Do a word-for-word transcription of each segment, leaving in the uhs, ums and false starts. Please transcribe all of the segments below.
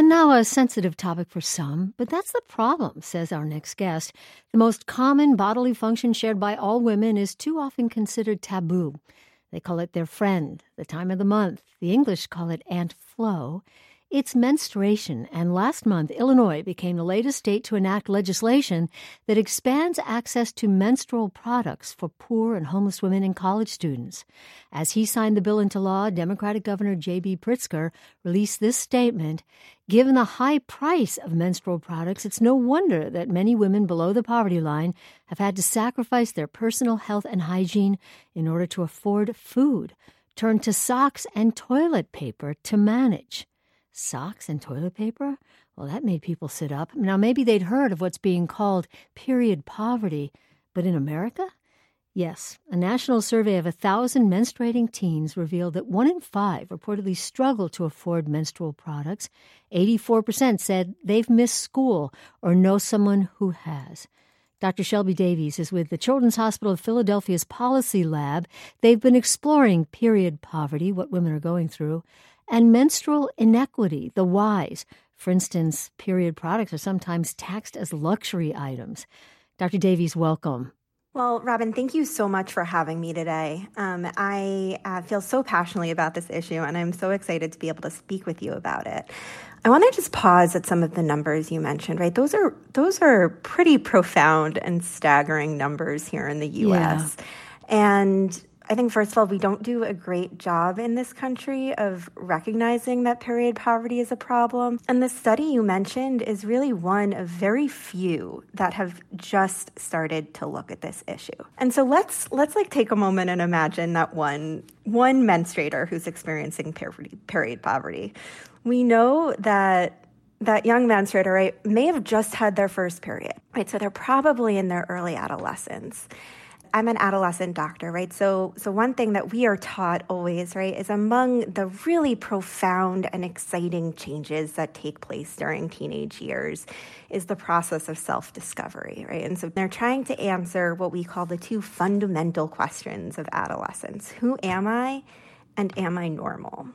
And now a sensitive topic for some, but that's the problem, says our next guest. The most common bodily function shared by all women is too often considered taboo. They call it their friend, the time of the month. The English call it Aunt Flo. It's menstruation, and last month, Illinois became the latest state to enact legislation that expands access to menstrual products for poor and homeless women and college students. As he signed the bill into law, Democratic Governor J B Pritzker released this statement. Given the high price of menstrual products, it's no wonder that many women below the poverty line have had to sacrifice their personal health and hygiene in order to afford food, turn to socks and toilet paper to manage. Socks and toilet paper? Well, that made people sit up. Now, maybe they'd heard of what's being called period poverty, but in America? Yes, a national survey of a thousand menstruating teens revealed that one in five reportedly struggle to afford menstrual products. eighty-four percent said they've missed school or know someone who has. Doctor Shelby Davies is with the Children's Hospital of Philadelphia's Policy Lab. They've been exploring period poverty, what women are going through, and menstrual inequity, the whys. For instance, period products are sometimes taxed as luxury items. Doctor Davies, welcome. Well, Robin, thank you so much for having me today. Um, I uh, feel so passionately about this issue, and I'm so excited to be able to speak with you about it. I want to just pause at some of the numbers you mentioned, right? Those are those are pretty profound and staggering numbers here in the U S. Yeah. And I think, first of all, we don't do a great job in this country of recognizing that period poverty is a problem. And the study you mentioned is really one of very few that have just started to look at this issue. And so let's let's like take a moment and imagine that one one menstruator who's experiencing period, period poverty. We know that that young menstruator, right, may have just had their first period, right? So they're probably in their early adolescence. I'm an adolescent doctor, right? So so one thing that we are taught always, right, is among the really profound and exciting changes that take place during teenage years is the process of self-discovery, right? And so they're trying to answer what we call the two fundamental questions of adolescence. Who am I, and am I normal?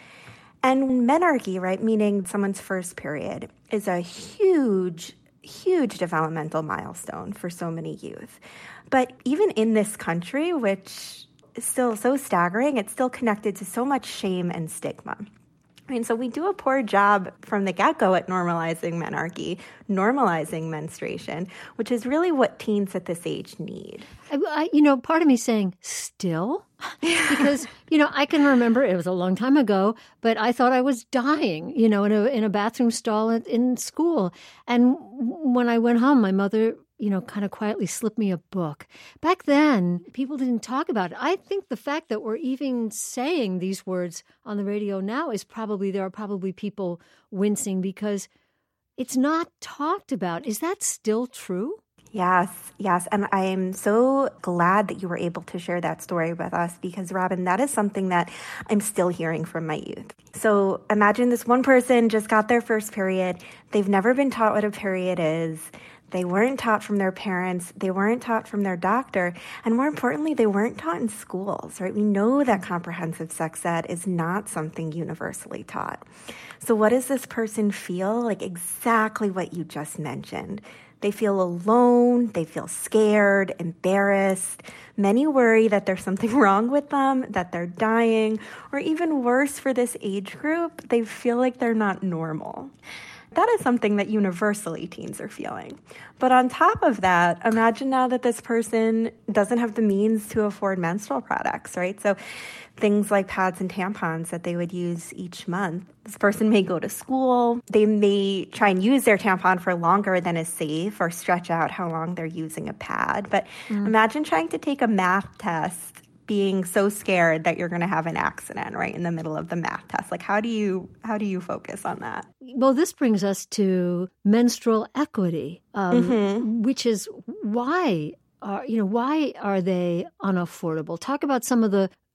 And menarche, right, meaning someone's first period, is a huge huge developmental milestone for so many youth. But even in this country, which is still so staggering, it's still connected to so much shame and stigma. I mean, so we do a poor job from the get-go at normalizing menarche, normalizing menstruation, which is really what teens at this age need. I, I, you know, part of me saying, still? Because, you know, I can remember it was a long time ago, but I thought I was dying, you know, in a in a bathroom stall in, in school. And when I went home, my mother, you know, kind of quietly slipped me a book. Back then, people didn't talk about it. I think the fact that we're even saying these words on the radio now is probably, there are probably people wincing because it's not talked about. Is that still true? Yes, yes. And I am so glad that you were able to share that story with us because, Robin, that is something that I'm still hearing from my youth. So imagine this one person just got their first period. They've never been taught what a period is. They weren't taught from their parents. They weren't taught from their doctor. And more importantly, they weren't taught in schools, right? We know that comprehensive sex ed is not something universally taught. So what does this person feel? Like exactly what you just mentioned. They feel alone, they feel scared, embarrassed. Many worry that there's something wrong with them, that they're dying, or even worse for this age group, they feel like they're not normal. That is something that universally teens are feeling. But on top of that, imagine now that this person doesn't have the means to afford menstrual products, right? So things like pads and tampons that they would use each month. This person may go to school. They may try and use their tampon for longer than is safe or stretch out how long they're using a pad. But mm. imagine trying to take a math test being so scared that you're going to have an accident right in the middle of the math test. Like, how do you how do you focus on that? Well, this brings us to menstrual equity, um, mm-hmm. which is why are you know why are they unaffordable? Talk about some of the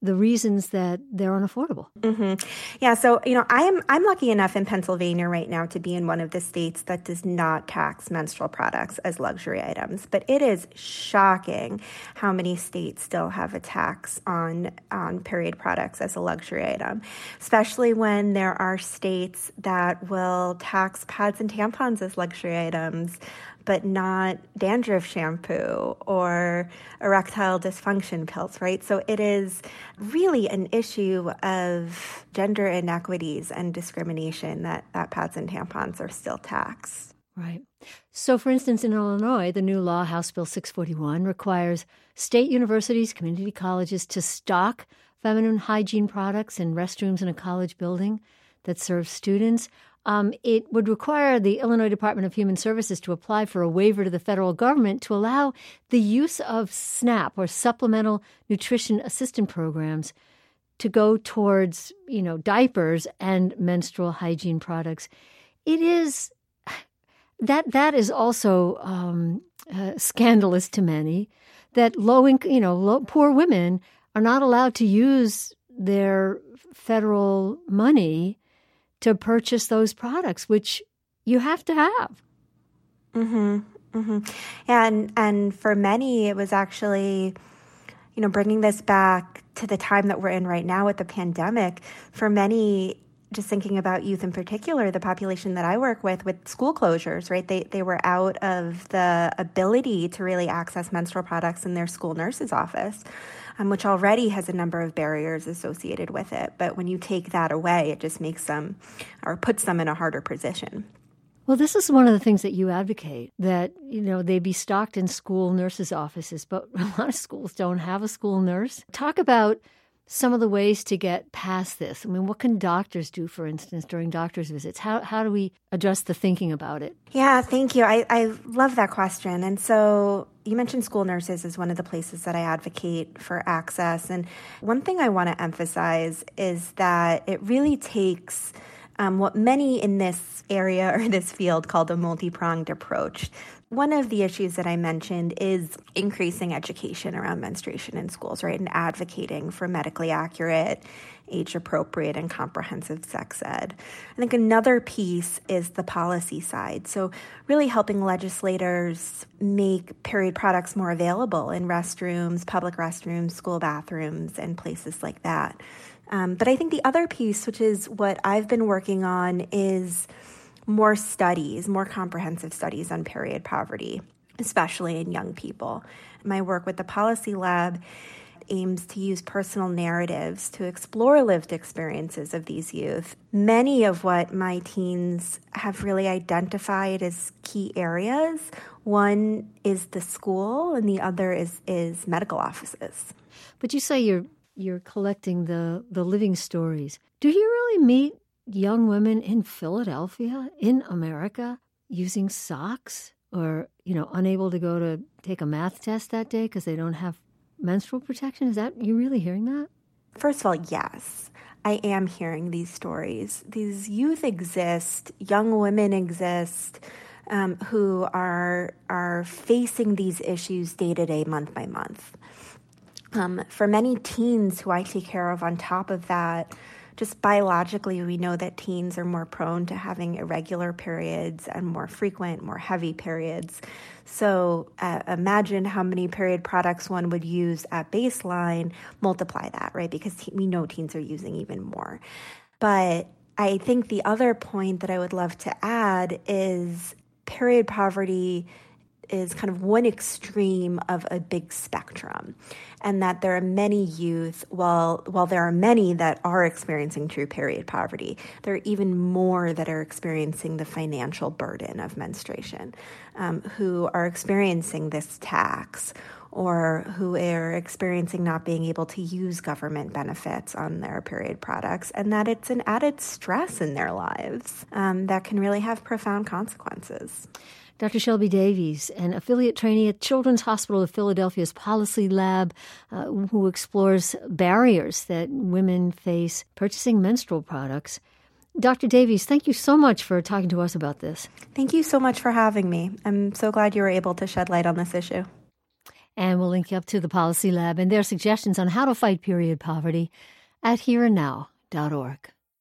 the reasons that they're unaffordable. Mm-hmm. Yeah, so, you know, I am, I'm lucky enough in Pennsylvania right now to be in one of the states that does not tax menstrual products as luxury items. But it is shocking how many states still have a tax on, on period products as a luxury item, especially when there are states that will tax pads and tampons as luxury items, but not dandruff shampoo or erectile dysfunction pills, right? So it is really an issue of gender inequities and discrimination that, that pads and tampons are still taxed. Right. So, for instance, in Illinois, the new law, House Bill six forty-one, requires state universities, community colleges to stock feminine hygiene products in restrooms in a college building that serves students. Um, it would require the Illinois Department of Human Services to apply for a waiver to the federal government to allow the use of SNAP, or Supplemental Nutrition Assistance Programs, to go towards, you know, diapers and menstrual hygiene products. It is that that is also um, uh, scandalous to many, that low income, you know, low, poor women are not allowed to use their federal money to purchase those products, which you have to have. Mm-hmm. Mm-hmm. Yeah, and, and for many, it was actually, you know, bringing this back to the time that we're in right now with the pandemic. For many, just thinking about youth in particular, the population that I work with, with school closures, right? They they were out of the ability to really access menstrual products in their school nurse's office, um, which already has a number of barriers associated with it. But when you take that away, it just makes them, or puts them in a harder position. Well, this is one of the things that you advocate, that, you know, they be stocked in school nurses' offices, but a lot of schools don't have a school nurse. Talk about some of the ways to get past this. I mean, what can doctors do, for instance, during doctors' visits? How how do we address the thinking about it? Yeah, thank you. I, I love that question. And so you mentioned school nurses as one of the places that I advocate for access. And one thing I want to emphasize is that it really takes um, what many in this area or this field call the multi-pronged approach. One of the issues that I mentioned is increasing education around menstruation in schools, right, and advocating for medically accurate, age-appropriate, and comprehensive sex ed. I think another piece is the policy side. So really helping legislators make period products more available in restrooms, public restrooms, school bathrooms, and places like that. Um, but I think the other piece, which is what I've been working on, is more studies, more comprehensive studies on period poverty, especially in young people. My work with the Policy Lab aims to use personal narratives to explore lived experiences of these youth. Many of what my teens have really identified as key areas, one is the school and the other is, is medical offices. But you say you're you're collecting the, the living stories. Do you really meet young women in Philadelphia, in America, using socks, or, you know, unable to go to take a math test that day because they don't have menstrual protection? Is that, you really hearing that? First of all, yes, I am hearing these stories. These youth exist, young women exist, um, who are are facing these issues day to day, month by month. Um, for many teens who I take care of on top of that, just biologically, we know that teens are more prone to having irregular periods and more frequent, more heavy periods. So uh, imagine how many period products one would use at baseline, multiply that, right? Because te- we know teens are using even more. But I think the other point that I would love to add is period poverty is kind of one extreme of a big spectrum, and that there are many youth, while while there are many that are experiencing true period poverty, there are even more that are experiencing the financial burden of menstruation, um, who are experiencing this tax, or who are experiencing not being able to use government benefits on their period products, and that it's an added stress in their lives um, that can really have profound consequences. Doctor Shelby Davies, an affiliate trainee at Children's Hospital of Philadelphia's Policy Lab, uh, who explores barriers that women face purchasing menstrual products. Doctor Davies, thank you so much for talking to us about this. Thank you so much for having me. I'm so glad you were able to shed light on this issue. And we'll link you up to the Policy Lab and their suggestions on how to fight period poverty at here and now dot org.